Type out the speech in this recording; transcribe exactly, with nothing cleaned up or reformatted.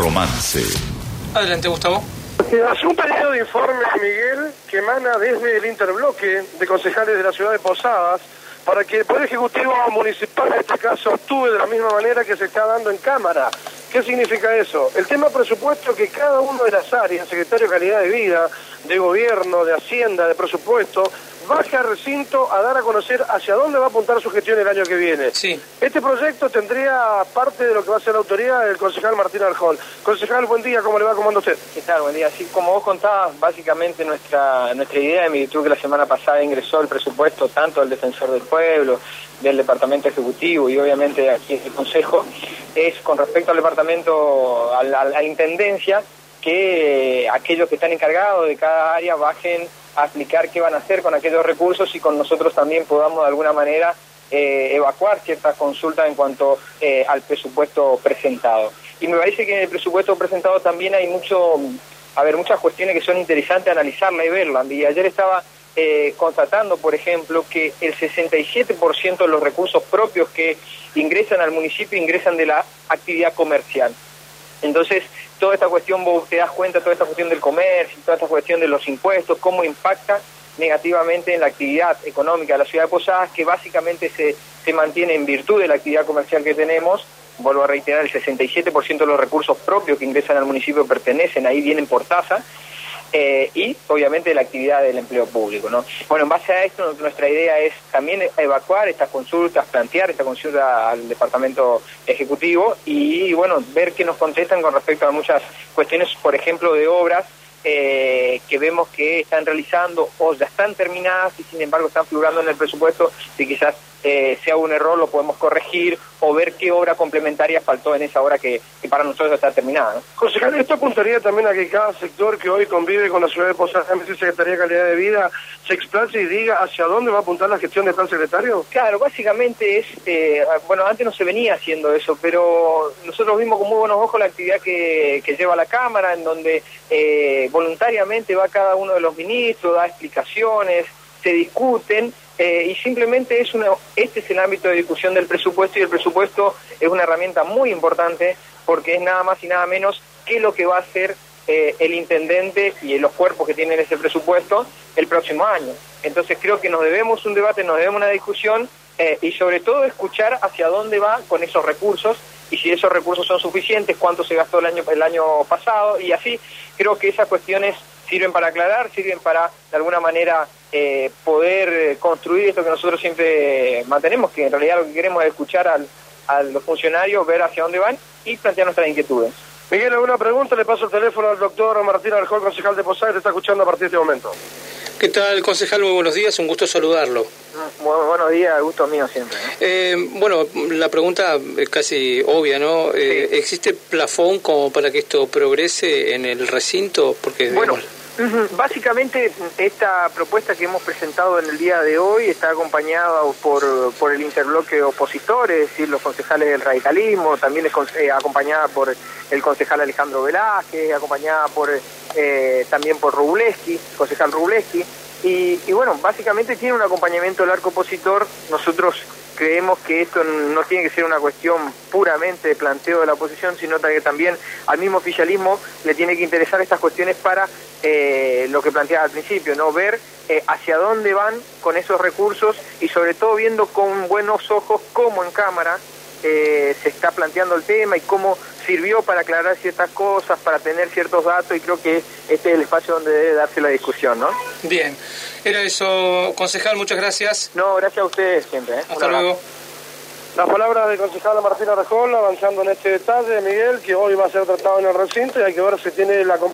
Romance. Adelante, Gustavo. Hace un pedido de informe, Miguel, que emana desde el interbloque de concejales de la ciudad de Posadas, para que el Poder Ejecutivo Municipal, en este caso, actúe de la misma manera que se está dando en Cámara. ¿Qué significa eso? El tema presupuesto, que cada una de las áreas, secretario de Calidad de Vida, de Gobierno, de Hacienda, de Presupuesto, baje al recinto a dar a conocer hacia dónde va a apuntar su gestión el año que viene. Sí. Este proyecto tendría parte de lo que va a ser la autoridad del concejal Martín Arjón. Concejal, buen día, ¿cómo le va? ¿Cómo anda usted? ¿Qué tal? Buen día. Sí, como vos contabas, básicamente nuestra nuestra idea, en virtud que la semana pasada ingresó el presupuesto tanto del Defensor del Pueblo, del Departamento Ejecutivo y obviamente aquí en el Consejo, es con respecto al departamento, a la, a la Intendencia, que eh, aquellos que están encargados de cada área bajen a explicar qué van a hacer con aquellos recursos y con nosotros también podamos de alguna manera eh, evacuar ciertas consultas en cuanto eh, al presupuesto presentado. Y me parece que en el presupuesto presentado también hay mucho, a ver, muchas cuestiones que son interesantes analizarla y verla. Y ayer estaba eh, constatando, por ejemplo, que el sesenta y siete por ciento de los recursos propios que ingresan al municipio ingresan de la actividad comercial. Entonces, toda esta cuestión, vos te das cuenta, toda esta cuestión del comercio, toda esta cuestión de los impuestos, cómo impacta negativamente en la actividad económica de la ciudad de Posadas, que básicamente se, se mantiene en virtud de la actividad comercial que tenemos. Vuelvo a reiterar, el sesenta y siete por ciento de los recursos propios que ingresan al municipio pertenecen, ahí vienen por tasa, eh, y obviamente la actividad del empleo público, ¿no? Bueno, en base a esto, nuestra idea es también evacuar estas consultas, plantear esta consulta al Departamento Ejecutivo y, bueno, ver qué nos contestan con respecto a muchas cuestiones, por ejemplo, de obras eh, que vemos que están realizando o ya están terminadas y sin embargo están figurando en el presupuesto. Si quizás eh, sea un error, lo podemos corregir o ver qué obra complementaria faltó en esa obra que, que para nosotros está terminada, ¿no? Concejal, esto apuntaría también a que cada sector que hoy convive con la ciudad de Posadas, la Secretaría de Calidad de Vida, se explace y diga hacia dónde va a apuntar la gestión de tal secretario. Claro, básicamente es, eh, bueno, antes no se venía haciendo eso, pero nosotros vimos con muy buenos ojos la actividad que, que lleva la Cámara, en donde eh, voluntariamente va cada uno de los ministros, da explicaciones, se discuten, eh, y simplemente es una, este es el ámbito de discusión del presupuesto, y el presupuesto es una herramienta muy importante porque es nada más y nada menos que lo que va a hacer eh, el intendente y los cuerpos que tienen ese presupuesto el próximo año. Entonces creo que nos debemos un debate, nos debemos una discusión eh, y sobre todo escuchar hacia dónde va con esos recursos y si esos recursos son suficientes, cuánto se gastó el año, el año pasado, y así creo que esas cuestiones sirven para aclarar, sirven para de alguna manera eh, poder eh, construir esto que nosotros siempre mantenemos, que en realidad lo que queremos es escuchar al, a los funcionarios, ver hacia dónde van y plantear nuestras inquietudes. Miguel, ¿alguna pregunta? Le paso el teléfono al doctor Martín Arjón, concejal de Posadas, que te está escuchando a partir de este momento. ¿Qué tal, concejal? Muy buenos días, un gusto saludarlo. Muy buenos días, gusto mío siempre, ¿no? Eh, bueno, la pregunta es casi obvia, ¿no? Eh, Sí. ¿Existe plafón como para que esto progrese en el recinto? Porque, Bueno, digamos... básicamente esta propuesta que hemos presentado en el día de hoy está acompañada por, por el interbloque opositor, es decir, los concejales del radicalismo, también es eh, acompañada por el concejal Alejandro Velázquez, acompañada por eh, también por Rubleski, concejal Rubleski, y, y bueno, básicamente tiene un acompañamiento del arco opositor. Nosotros creemos que esto no tiene que ser una cuestión puramente de planteo de la oposición, sino que también al mismo oficialismo le tiene que interesar estas cuestiones para eh, lo que planteaba al principio, ¿no? Ver eh, hacia dónde van con esos recursos y sobre todo viendo con buenos ojos cómo en Cámara eh, se está planteando el tema y cómo sirvió para aclarar ciertas cosas, para tener ciertos datos, y creo que este es el espacio donde debe darse la discusión, ¿no? Bien, era eso, concejal, muchas gracias. No, gracias a ustedes siempre, ¿eh? Hasta luego. Las palabras del concejal Martín Arjón, avanzando en este detalle, Miguel, que hoy va a ser tratado en el recinto y hay que ver si tiene la